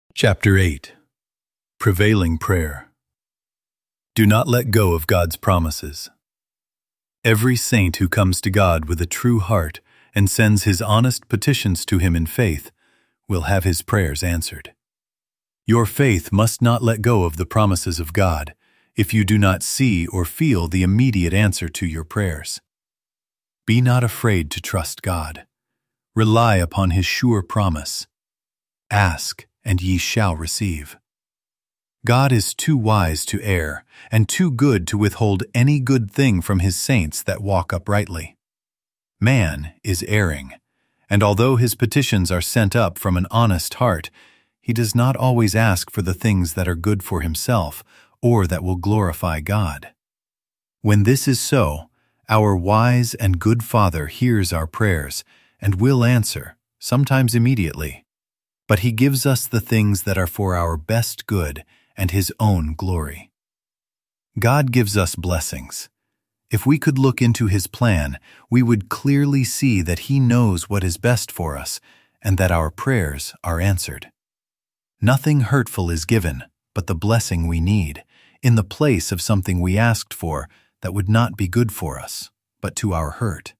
Chapter 8. Prevailing Prayer. Do not let go of God's promises. Every saint who comes to God with a true heart and sends his honest petitions to Him in faith will have his prayers answered. Your faith must not let go of the promises of God if you do not see or feel the immediate answer to your prayers. Be not afraid to trust God. Rely upon His sure promise. Ask, and ye shall receive. God is too wise to err, and too good to withhold any good thing from His saints that walk uprightly. Man is erring, and although his petitions are sent up from an honest heart, he does not always ask for the things that are good for himself or that will glorify God. When this is so, our wise and good Father hears our prayers and will answer, sometimes immediately. But He gives us the things that are for our best good and His own glory. God gives us blessings. If we could look into His plan, we would clearly see that He knows what is best for us and that our prayers are answered. Nothing hurtful is given but the blessing we need, in the place of something we asked for that would not be good for us, but to our hurt.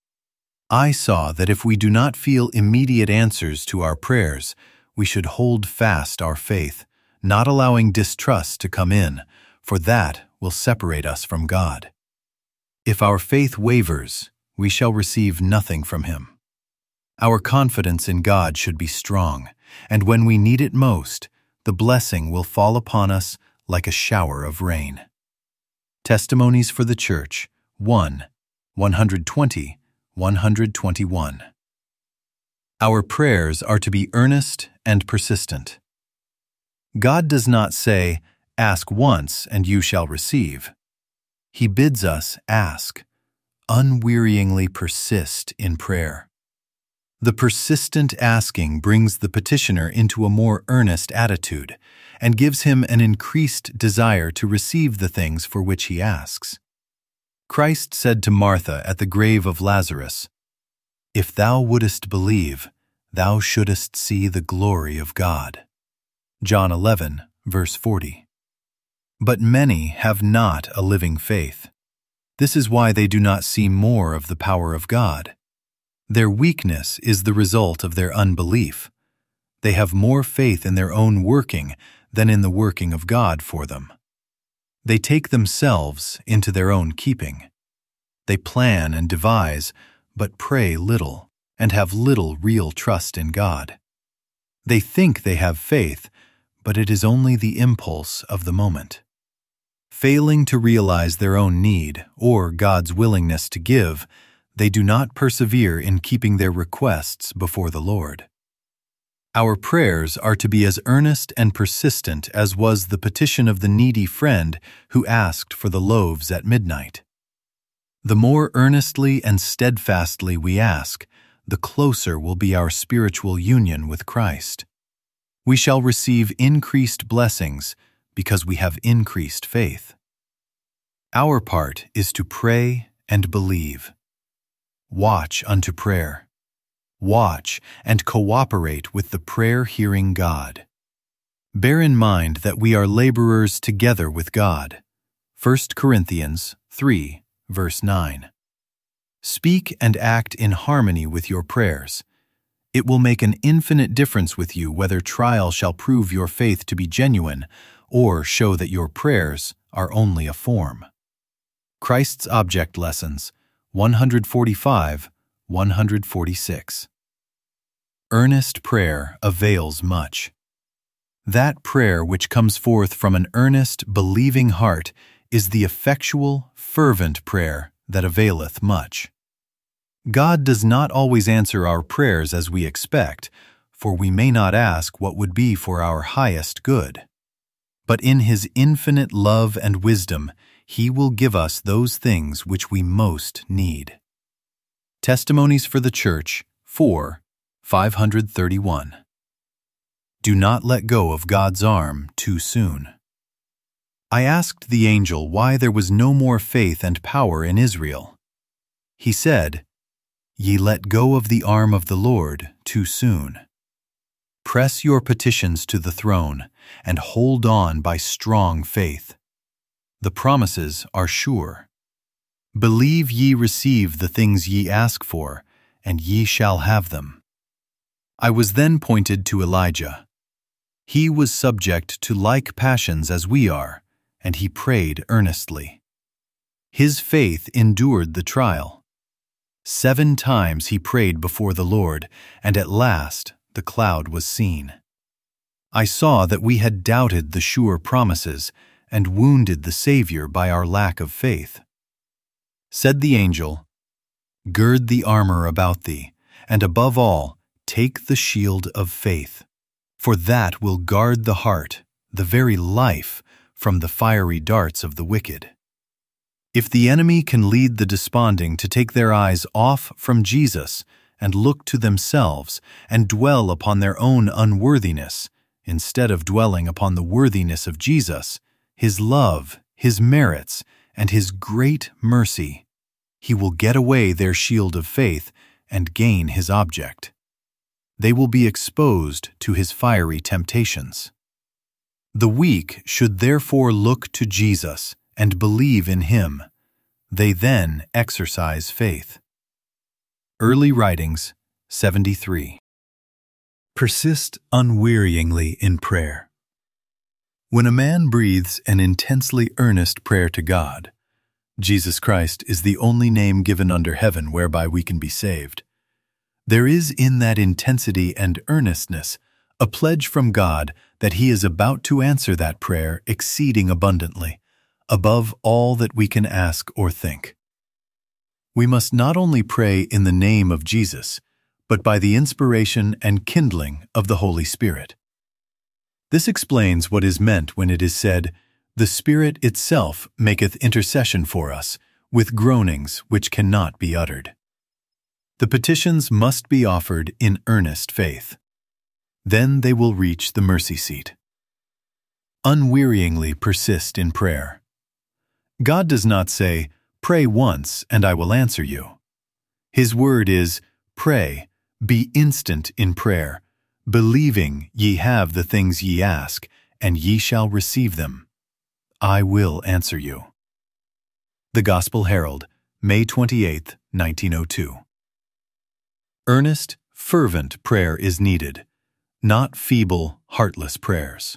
I saw that if we do not feel immediate answers to our prayers, we should hold fast our faith, not allowing distrust to come in, for that will separate us from God. If our faith wavers, we shall receive nothing from Him. Our confidence in God should be strong, and when we need it most, the blessing will fall upon us like a shower of rain. Testimonies for the Church, 1, 120, 121. Our prayers are to be earnest and persistent. God does not say, "Ask once and you shall receive." He bids us ask, unwearyingly persist in prayer. The persistent asking brings the petitioner into a more earnest attitude and gives him an increased desire to receive the things for which he asks. Christ said to Martha at the grave of Lazarus, "If thou wouldest believe, thou shouldest see the glory of God." John 11, verse 40. But many have not a living faith. This is why they do not see more of the power of God. Their weakness is the result of their unbelief. They have more faith in their own working than in the working of God for them. They take themselves into their own keeping. They plan and devise, but pray little, and have little real trust in God. They think they have faith, but it is only the impulse of the moment. Failing to realize their own need or God's willingness to give, they do not persevere in keeping their requests before the Lord. Our prayers are to be as earnest and persistent as was the petition of the needy friend who asked for the loaves at midnight. The more earnestly and steadfastly we ask, the closer will be our spiritual union with Christ. We shall receive increased blessings because we have increased faith. Our part is to pray and believe. Watch unto prayer. Watch and cooperate with the prayer-hearing God. Bear in mind that we are laborers together with God. 1 Corinthians 3, verse 9. Speak and act in harmony with your prayers. It will make an infinite difference with you whether trial shall prove your faith to be genuine or show that your prayers are only a form. Christ's Object Lessons, 145, 146. Earnest prayer avails much. That prayer which comes forth from an earnest, believing heart is the effectual, fervent prayer that availeth much. God does not always answer our prayers as we expect, for we may not ask what would be for our highest good. But in His infinite love and wisdom, He will give us those things which we most need. Testimonies for the Church, 4, 531. Do not let go of God's arm too soon. I asked the angel why there was no more faith and power in Israel. He said, "Ye let go of the arm of the Lord too soon." Press your petitions to the throne and hold on by strong faith. The promises are sure. Believe ye receive the things ye ask for, and ye shall have them. I was then pointed to Elijah. He was subject to like passions as we are, and he prayed earnestly. His faith endured the trial. 7 times he prayed before the Lord, and at last the cloud was seen. I saw that we had doubted the sure promises and wounded the Savior by our lack of faith. Said the angel, Gird the armor about thee, and above all, take the shield of faith, for that will guard the heart, the very life, from the fiery darts of the wicked. If the enemy can lead the desponding to take their eyes off from Jesus and look to themselves and dwell upon their own unworthiness, instead of dwelling upon the worthiness of Jesus, His love, His merits, and His great mercy, He will get away their shield of faith and gain His object. They will be exposed to His fiery temptations. The weak should therefore look to Jesus and believe in Him. They then exercise faith. Early Writings, 73. Persist unwearyingly in prayer. When a man breathes an intensely earnest prayer to God, Jesus Christ is the only name given under heaven whereby we can be saved. There is in that intensity and earnestness a pledge from God that He is about to answer that prayer exceeding abundantly, above all that we can ask or think. We must not only pray in the name of Jesus, but by the inspiration and kindling of the Holy Spirit. This explains what is meant when it is said, "The Spirit itself maketh intercession for us, with groanings which cannot be uttered." The petitions must be offered in earnest faith. Then they will reach the mercy seat. Unwearyingly persist in prayer. God does not say, "Pray once and I will answer you." His word is, "Pray, be instant in prayer, believing ye have the things ye ask, and ye shall receive them. I will answer you." The Gospel Herald, May 28, 1902. Earnest, fervent prayer is needed, not feeble, heartless prayers.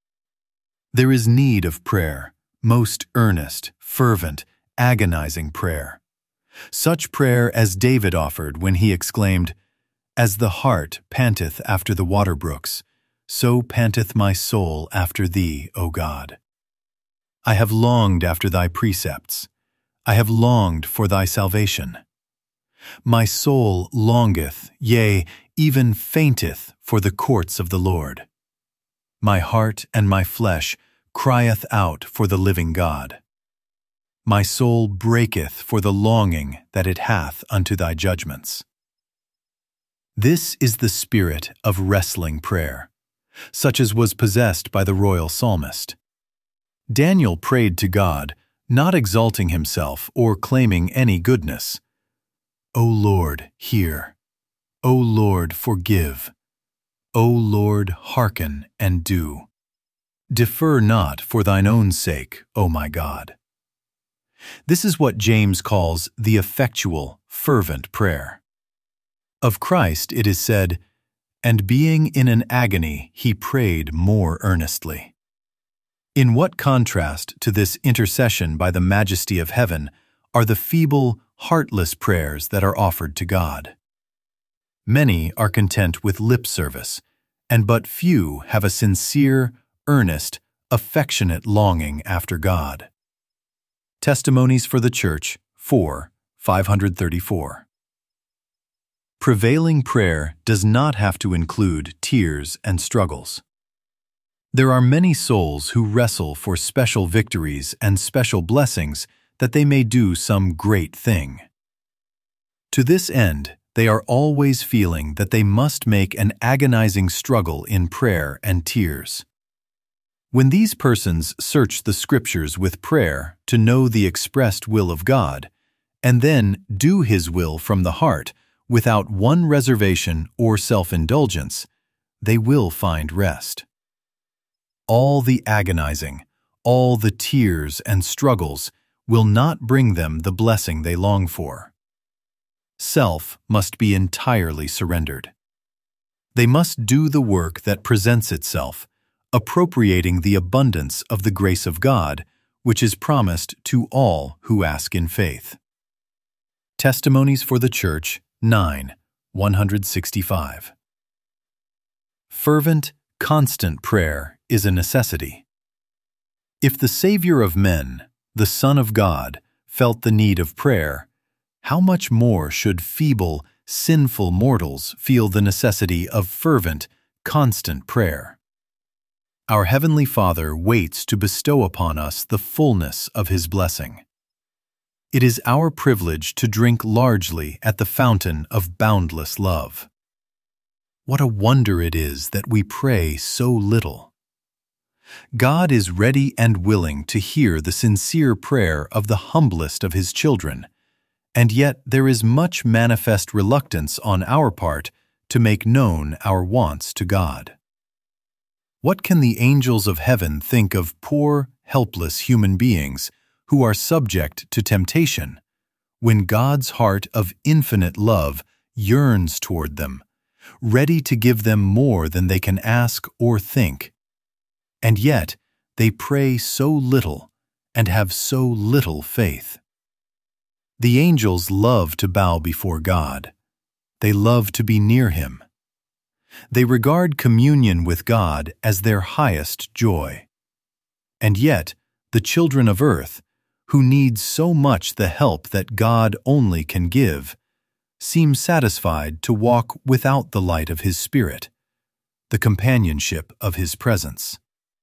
There is need of prayer, most earnest, fervent, agonizing prayer. Such prayer as David offered when he exclaimed, "As the hart panteth after the water brooks, so panteth my soul after thee, O God. I have longed after thy precepts. I have longed for thy salvation. My soul longeth, yea, even fainteth for the courts of the Lord. My heart and my flesh crieth out for the living God. My soul breaketh for the longing that it hath unto thy judgments." This is the spirit of wrestling prayer, such as was possessed by the royal psalmist. Daniel prayed to God, not exalting himself or claiming any goodness. "O Lord, hear. O Lord, forgive. O Lord, hearken and do. Defer not for thine own sake, O my God." This is what James calls the effectual, fervent prayer. Of Christ it is said, "And being in an agony, he prayed more earnestly." In what contrast to this intercession by the majesty of heaven are the feeble, heartless prayers that are offered to God. Many are content with lip service, and but few have a sincere, earnest, affectionate longing after God. Testimonies for the Church, 4, 534. Prevailing prayer does not have to include tears and struggles. There are many souls who wrestle for special victories and special blessings that they may do some great thing. To this end, they are always feeling that they must make an agonizing struggle in prayer and tears. When these persons search the Scriptures with prayer to know the expressed will of God, and then do His will from the heart without one reservation or self-indulgence, they will find rest. All the agonizing, all the tears and struggles will not bring them the blessing they long for. Self must be entirely surrendered. They must do the work that presents itself, appropriating the abundance of the grace of God, which is promised to all who ask in faith. Testimonies for the Church 9:165. Fervent, constant prayer is a necessity. If the Savior of men, the Son of God, felt the need of prayer, how much more should feeble, sinful mortals feel the necessity of fervent, constant prayer? Our Heavenly Father waits to bestow upon us the fullness of His blessing. It is our privilege to drink largely at the fountain of boundless love. What a wonder it is that we pray so little. God is ready and willing to hear the sincere prayer of the humblest of His children, and yet there is much manifest reluctance on our part to make known our wants to God. What can the angels of heaven think of poor, helpless human beings who are subject to temptation, when God's heart of infinite love yearns toward them, ready to give them more than they can ask or think? And yet they pray so little and have so little faith. The angels love to bow before God. They love to be near Him. They regard communion with God as their highest joy. And yet, the children of earth, who need so much the help that God only can give, seem satisfied to walk without the light of His Spirit, the companionship of His presence.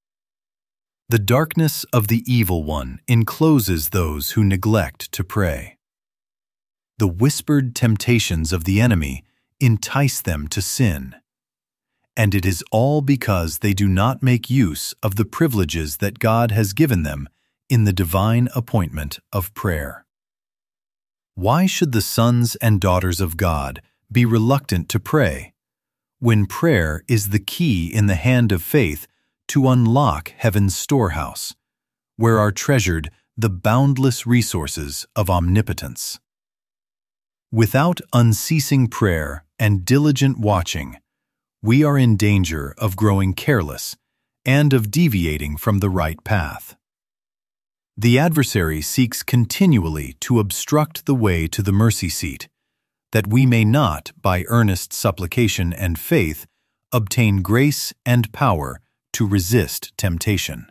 The darkness of the evil one encloses those who neglect to pray. The whispered temptations of the enemy entice them to sin. And it is all because they do not make use of the privileges that God has given them in the divine appointment of prayer. Why should the sons and daughters of God be reluctant to pray, when prayer is the key in the hand of faith to unlock heaven's storehouse, where are treasured the boundless resources of omnipotence? Without unceasing prayer and diligent watching, we are in danger of growing careless and of deviating from the right path. The adversary seeks continually to obstruct the way to the mercy seat, that we may not, by earnest supplication and faith, obtain grace and power to resist temptation.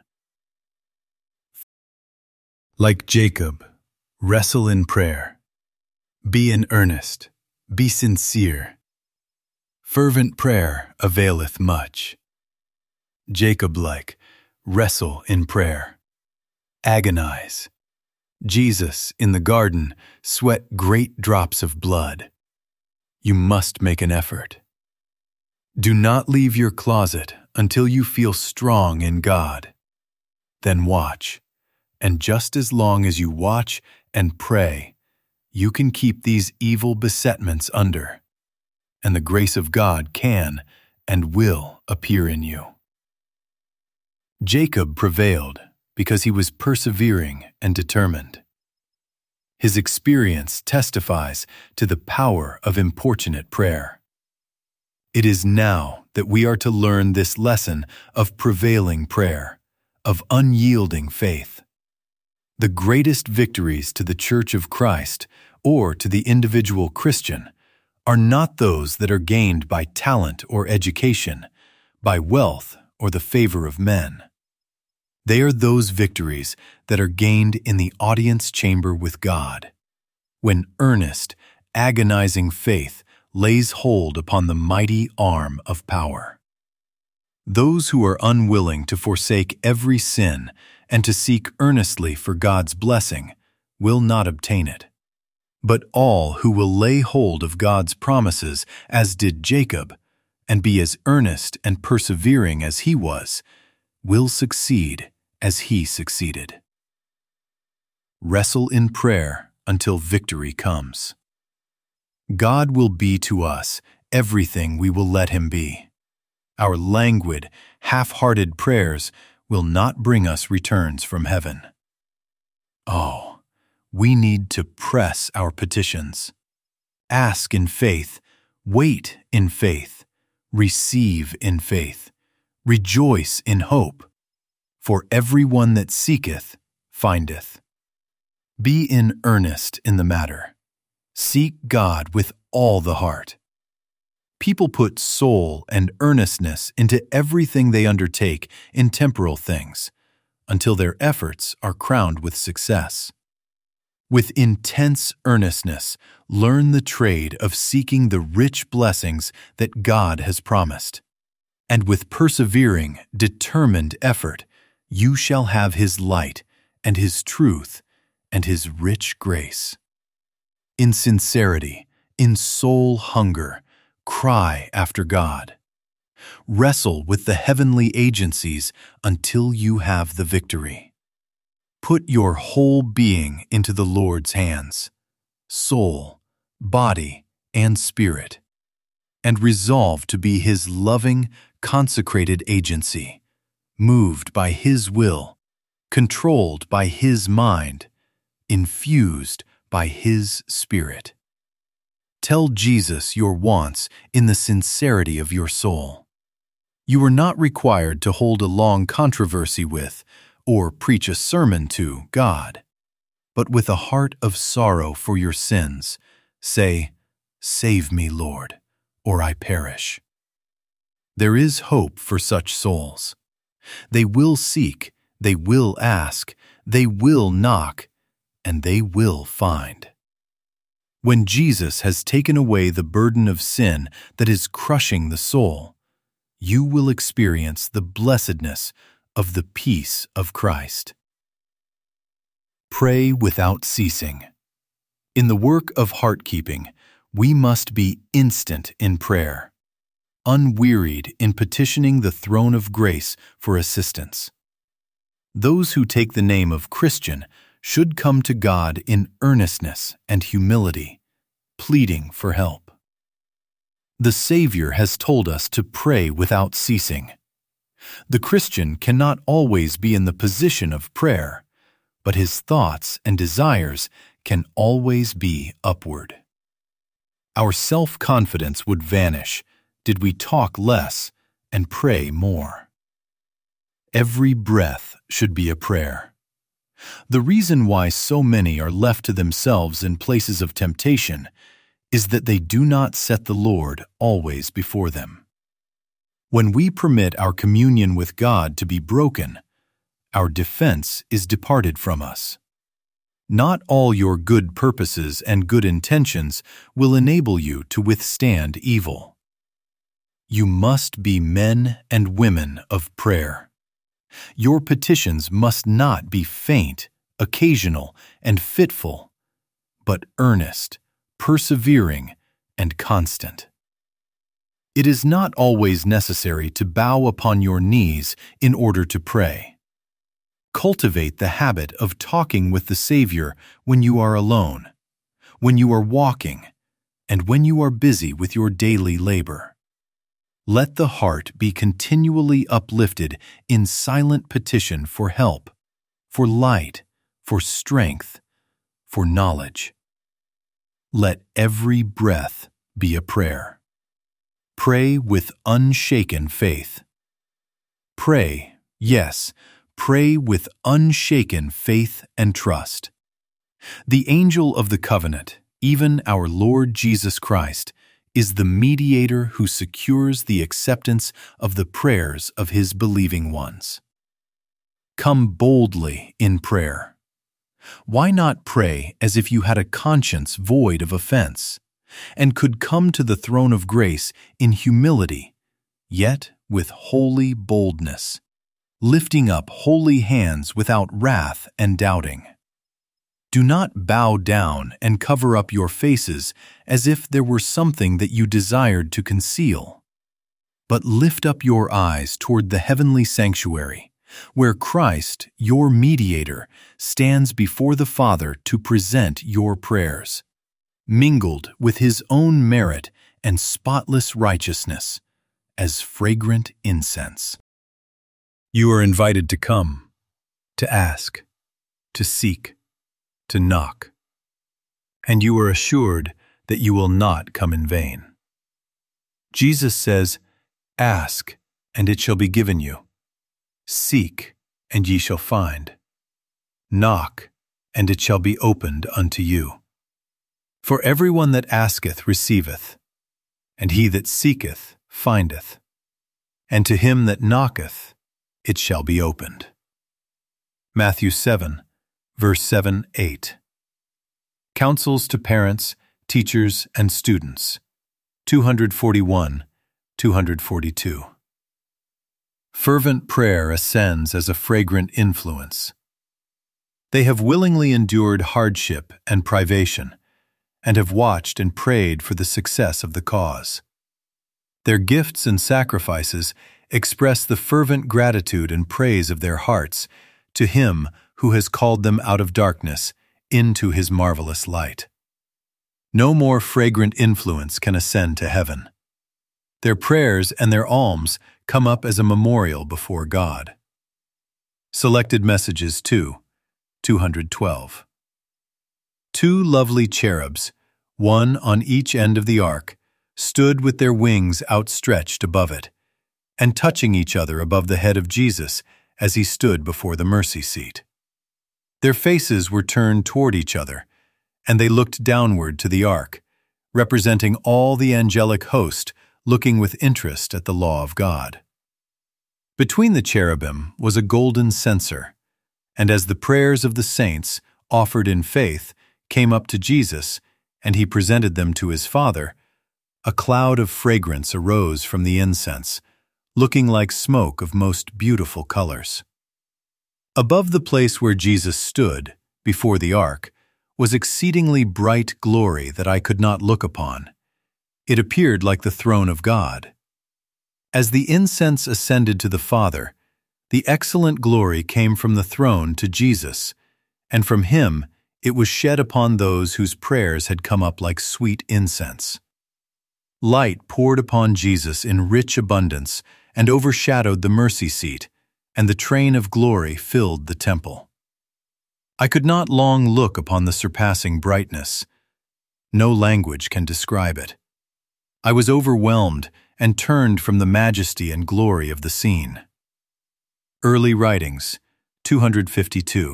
Like Jacob, wrestle in prayer. Be in earnest, be sincere. Fervent prayer availeth much. Jacob-like, wrestle in prayer. Agonize. Jesus, in the garden, sweat great drops of blood. You must make an effort. Do not leave your closet until you feel strong in God. Then watch, and just as long as you watch and pray, you can keep these evil besetments under, and the grace of God can and will appear in you. Jacob prevailed because he was persevering and determined. His experience testifies to the power of importunate prayer. It is now that we are to learn this lesson of prevailing prayer, of unyielding faith. The greatest victories to the Church of Christ or to the individual Christian are not those that are gained by talent or education, by wealth or the favor of men. They are those victories that are gained in the audience chamber with God, when earnest, agonizing faith lays hold upon the mighty arm of power. Those who are unwilling to forsake every sin and to seek earnestly for God's blessing will not obtain it. But all who will lay hold of God's promises, as did Jacob, and be as earnest and persevering as he was, will succeed as he succeeded. Wrestle in prayer until victory comes. God will be to us everything we will let Him be. Our languid, half-hearted prayers will not bring us returns from heaven. Oh, we need to press our petitions. Ask in faith, wait in faith, receive in faith, rejoice in hope. For everyone that seeketh, findeth. Be in earnest in the matter. Seek God with all the heart. People put soul and earnestness into everything they undertake in temporal things, until their efforts are crowned with success. With intense earnestness, learn the trade of seeking the rich blessings that God has promised. And with persevering, determined effort, you shall have His light and His truth and His rich grace. In sincerity, in soul hunger, cry after God. Wrestle with the heavenly agencies until you have the victory. Put your whole being into the Lord's hands, soul, body, and spirit, and resolve to be His loving, consecrated agency, moved by His will, controlled by His mind, infused by His Spirit. Tell Jesus your wants in the sincerity of your soul. You are not required to hold a long controversy with, or preach a sermon to, God, but with a heart of sorrow for your sins, say, "Save me, Lord, or I perish." There is hope for such souls. They will seek, they will ask, they will knock, and they will find. When Jesus has taken away the burden of sin that is crushing the soul, you will experience the blessedness of the peace of Christ. Pray without ceasing. In the work of heart-keeping, we must be instant in prayer, unwearied in petitioning the throne of grace for assistance. Those who take the name of Christian should come to God in earnestness and humility, pleading for help. The Savior has told us to pray without ceasing. The Christian cannot always be in the position of prayer, but his thoughts and desires can always be upward. Our self-confidence would vanish did we talk less and pray more. Every breath should be a prayer. The reason why so many are left to themselves in places of temptation is that they do not set the Lord always before them. When we permit our communion with God to be broken, our defense is departed from us. Not all your good purposes and good intentions will enable you to withstand evil. You must be men and women of prayer. Your petitions must not be faint, occasional, and fitful, but earnest, persevering, and constant. It is not always necessary to bow upon your knees in order to pray. Cultivate the habit of talking with the Savior when you are alone, when you are walking, and when you are busy with your daily labor. Let the heart be continually uplifted in silent petition for help, for light, for strength, for knowledge. Let every breath be a prayer. Pray with unshaken faith. Pray, yes, pray with unshaken faith and trust. The angel of the covenant, even our Lord Jesus Christ, is the mediator who secures the acceptance of the prayers of His believing ones. Come boldly in prayer. Why not pray as if you had a conscience void of offense, and could come to the throne of grace in humility, yet with holy boldness, lifting up holy hands without wrath and doubting? Do not bow down and cover up your faces as if there were something that you desired to conceal, but lift up your eyes toward the heavenly sanctuary, where Christ, your mediator, stands before the Father to present your prayers, mingled with His own merit and spotless righteousness, as fragrant incense. You are invited to come, to ask, to seek, to knock, and you are assured that you will not come in vain. Jesus says, "Ask, and it shall be given you. Seek, and ye shall find. Knock, and it shall be opened unto you. For everyone that asketh receiveth, and he that seeketh findeth, and to him that knocketh it shall be opened." Matthew 7, verse 7-8. Counsels to Parents, Teachers, and Students, 241, 242. Fervent prayer ascends as a fragrant influence. They have willingly endured hardship and privation, and have watched and prayed for the success of the cause. Their gifts and sacrifices express the fervent gratitude and praise of their hearts to Him who has called them out of darkness into His marvelous light. No more fragrant influence can ascend to heaven. Their prayers and their alms come up as a memorial before God. Selected Messages 2, 212. Two lovely cherubs, one on each end of the ark, stood with their wings outstretched above it, and touching each other above the head of Jesus as he stood before the mercy seat. Their faces were turned toward each other, and they looked downward to the ark, representing all the angelic host looking with interest at the law of God. Between the cherubim was a golden censer, and as the prayers of the saints, offered in faith, came up to Jesus, and he presented them to his Father, a cloud of fragrance arose from the incense, looking like smoke of most beautiful colors. Above the place where Jesus stood, before the ark, was exceedingly bright glory that I could not look upon. It appeared like the throne of God. As the incense ascended to the Father, the excellent glory came from the throne to Jesus, and from him it was shed upon those whose prayers had come up like sweet incense. Light poured upon Jesus in rich abundance and overshadowed the mercy seat, and the train of glory filled the temple. I could not long look upon the surpassing brightness. No language can describe it. I was overwhelmed and turned from the majesty and glory of the scene. Early Writings, 252.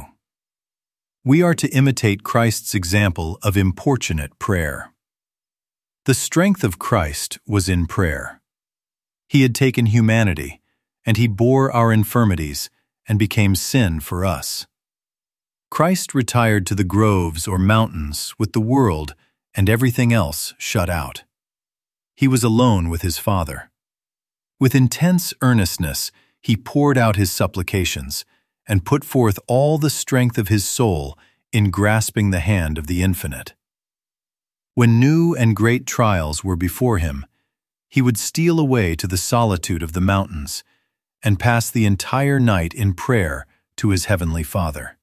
We are to imitate Christ's example of importunate prayer. The strength of Christ was in prayer. He had taken humanity, and he bore our infirmities and became sin for us. Christ retired to the groves or mountains with the world and everything else shut out. He was alone with his Father. With intense earnestness, he poured out his supplications and put forth all the strength of his soul in grasping the hand of the Infinite. When new and great trials were before him, he would steal away to the solitude of the mountains and pass the entire night in prayer to his heavenly Father.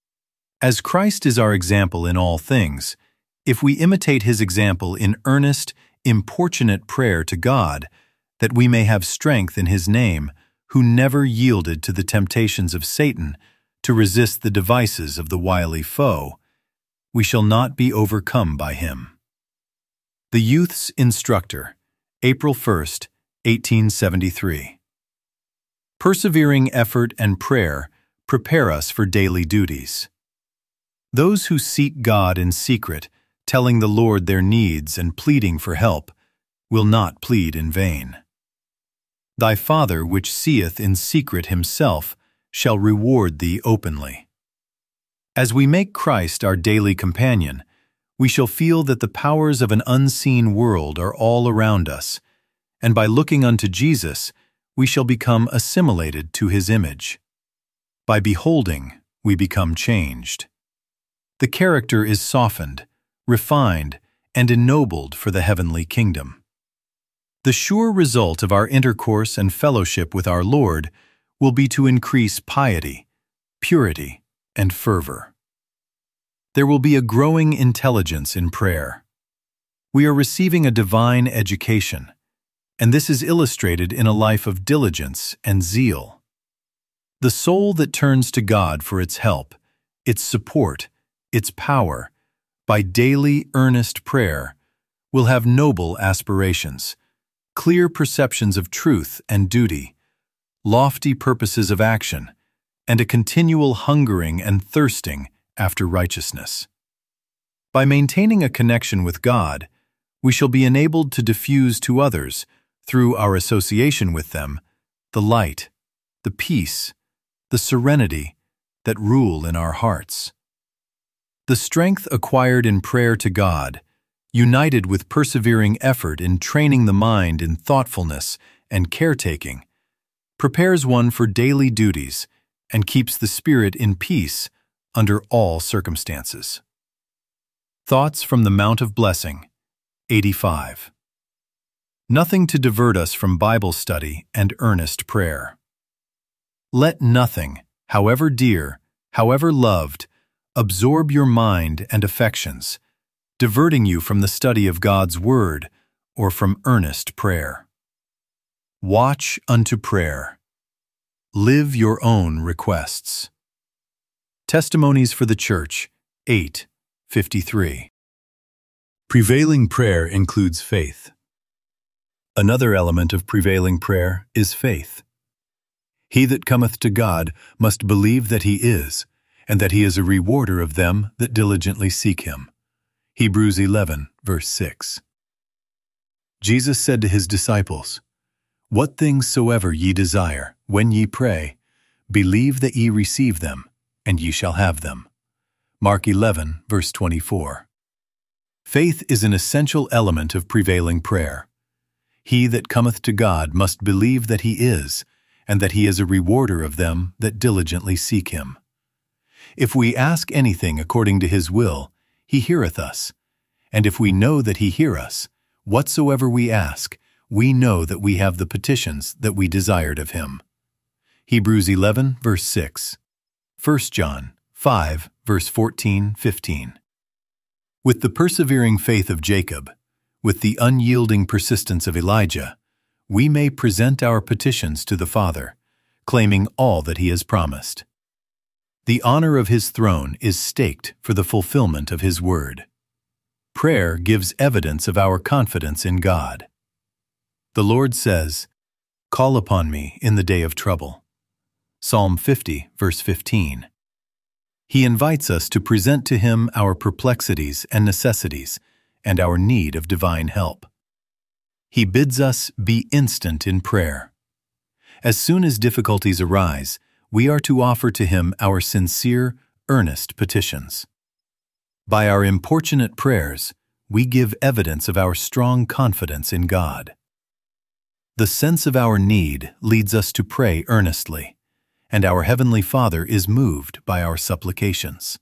As Christ is our example in all things, if we imitate his example in earnest, importunate prayer to God, that we may have strength in his name, who never yielded to the temptations of Satan to resist the devices of the wily foe, we shall not be overcome by him. The Youth's Instructor, April 1st, 1873. Persevering effort and prayer prepare us for daily duties. Those who seek God in secret, telling the Lord their needs and pleading for help, will not plead in vain. Thy Father which seeth in secret himself shall reward thee openly. As we make Christ our daily companion, we shall feel that the powers of an unseen world are all around us, and by looking unto Jesus, we shall become assimilated to his image. By beholding, we become changed. The character is softened, refined, and ennobled for the heavenly kingdom. The sure result of our intercourse and fellowship with our Lord will be to increase piety, purity, and fervor. There will be a growing intelligence in prayer. We are receiving a divine education, and this is illustrated in a life of diligence and zeal. The soul that turns to God for its help, its support, its power, by daily earnest prayer, will have noble aspirations, clear perceptions of truth and duty, lofty purposes of action, and a continual hungering and thirsting after righteousness. By maintaining a connection with God, we shall be enabled to diffuse to others, through our association with them, the light, the peace, the serenity that rule in our hearts. The strength acquired in prayer to God, united with persevering effort in training the mind in thoughtfulness and caretaking, prepares one for daily duties and keeps the spirit in peace under all circumstances. Thoughts from the Mount of Blessing, 85. Nothing to divert us from Bible study and earnest prayer. Let nothing, however dear, however loved, absorb your mind and affections, diverting you from the study of God's Word or from earnest prayer. Watch unto prayer. Live your own requests. Testimonies for the Church, 8:53. Prevailing prayer includes faith. Another element of prevailing prayer is faith. He that cometh to God must believe that he is, and that he is a rewarder of them that diligently seek him. Hebrews 11, verse 6. Jesus said to his disciples, What things soever ye desire, when ye pray, believe that ye receive them, and ye shall have them. Mark 11, verse 24. Faith is an essential element of prevailing prayer. He that cometh to God must believe that he is, and that he is a rewarder of them that diligently seek him. If we ask anything according to his will, he heareth us. And if we know that he hear us, whatsoever we ask, we know that we have the petitions that we desired of him. Hebrews 11, verse 6. 1 John 5, verse 14-15. With the persevering faith of Jacob, with the unyielding persistence of Elijah, we may present our petitions to the Father, claiming all that he has promised. The honor of his throne is staked for the fulfillment of his word. Prayer gives evidence of our confidence in God. The Lord says, Call upon me in the day of trouble. Psalm 50, verse 15. He invites us to present to him our perplexities and necessities and our need of divine help. He bids us be instant in prayer. As soon as difficulties arise, we are to offer to him our sincere, earnest petitions. By our importunate prayers, we give evidence of our strong confidence in God. The sense of our need leads us to pray earnestly, and our Heavenly Father is moved by our supplications.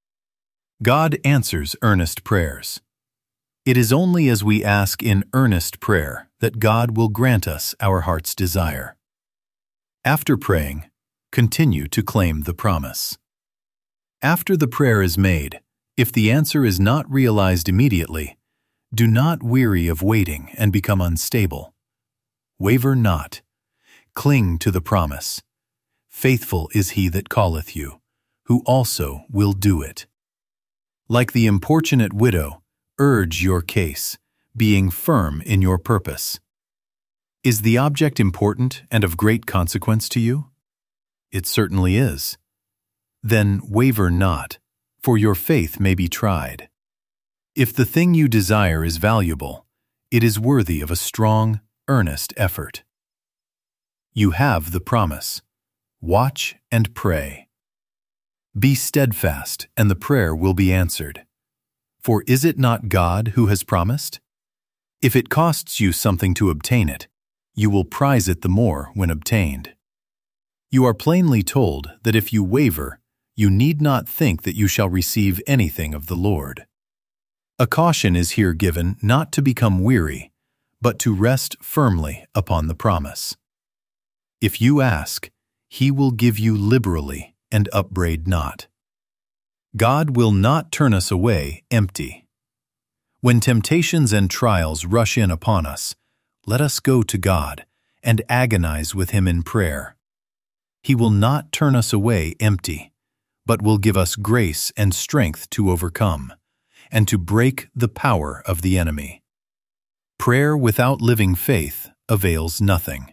God answers earnest prayers. It is only as we ask in earnest prayer that God will grant us our heart's desire. After praying, continue to claim the promise. After the prayer is made, if the answer is not realized immediately, do not weary of waiting and become unstable. Waver not. Cling to the promise. Faithful is he that calleth you, who also will do it. Like the importunate widow, urge your case, being firm in your purpose. Is the object important and of great consequence to you? It certainly is. Then waver not, for your faith may be tried. If the thing you desire is valuable, it is worthy of a strong, earnest effort. You have the promise. Watch and pray. Be steadfast, and the prayer will be answered. For is it not God who has promised? If it costs you something to obtain it, you will prize it the more when obtained. You are plainly told that if you waver, you need not think that you shall receive anything of the Lord. A caution is here given not to become weary, but to rest firmly upon the promise. If you ask, he will give you liberally and upbraid not. God will not turn us away empty. When temptations and trials rush in upon us, let us go to God and agonize with Him in prayer. He will not turn us away empty, but will give us grace and strength to overcome, and to break the power of the enemy. Prayer without living faith avails nothing.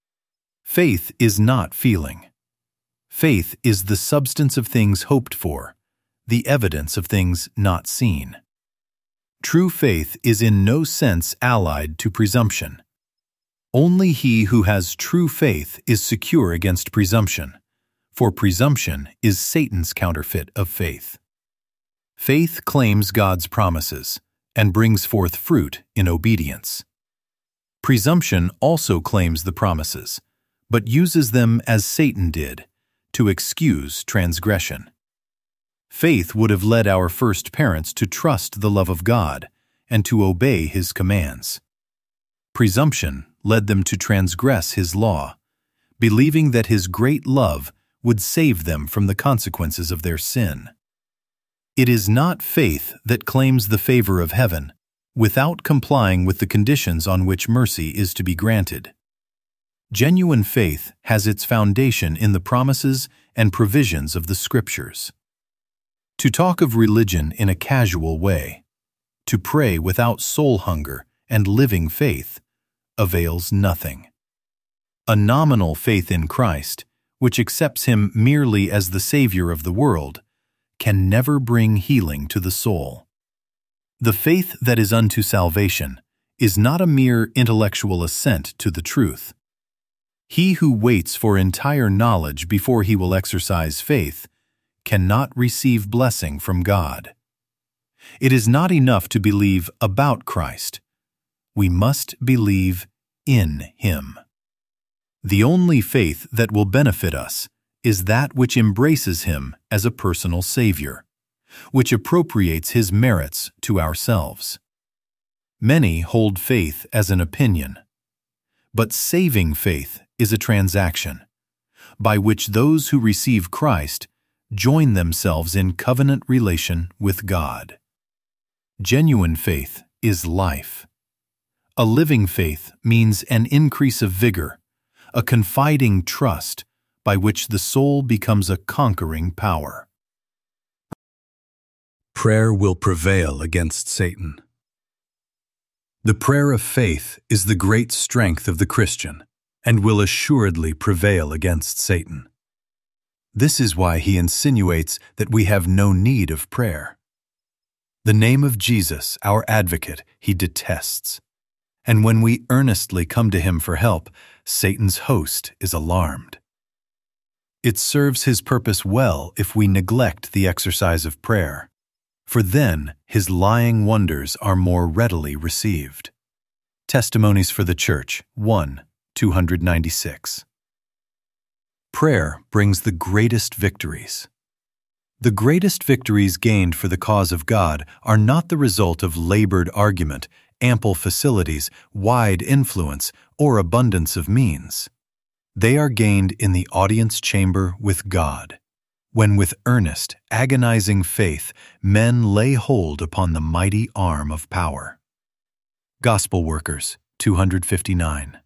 Faith is not feeling. Faith is the substance of things hoped for, the evidence of things not seen. True faith is in no sense allied to presumption. Only he who has true faith is secure against presumption, for presumption is Satan's counterfeit of faith. Faith claims God's promises and brings forth fruit in obedience. Presumption also claims the promises, but uses them as Satan did, to excuse transgression. Faith would have led our first parents to trust the love of God and to obey His commands. Presumption led them to transgress His law, believing that His great love would save them from the consequences of their sin. It is not faith that claims the favor of heaven without complying with the conditions on which mercy is to be granted. Genuine faith has its foundation in the promises and provisions of the Scriptures. To talk of religion in a casual way, to pray without soul hunger and living faith, avails nothing. A nominal faith in Christ, which accepts Him merely as the Savior of the world, can never bring healing to the soul. The faith that is unto salvation is not a mere intellectual assent to the truth. He who waits for entire knowledge before he will exercise faith cannot receive blessing from God. It is not enough to believe about Christ. We must believe in Him. The only faith that will benefit us is that which embraces Him as a personal Savior, which appropriates His merits to ourselves. Many hold faith as an opinion, but saving faith is a transaction, by which those who receive Christ join themselves in covenant relation with God. Genuine faith is life. A living faith means an increase of vigor, a confiding trust by which the soul becomes a conquering power. Prayer will prevail against Satan. The prayer of faith is the great strength of the Christian and will assuredly prevail against Satan. This is why he insinuates that we have no need of prayer. The name of Jesus, our advocate, he detests. And when we earnestly come to him for help, Satan's host is alarmed. It serves his purpose well if we neglect the exercise of prayer, for then his lying wonders are more readily received. Testimonies for the Church, 1:296. Prayer brings the greatest victories. The greatest victories gained for the cause of God are not the result of labored argument, ample facilities, wide influence, or abundance of means. They are gained in the audience chamber with God, when with earnest, agonizing faith men lay hold upon the mighty arm of power. Gospel Workers, 259.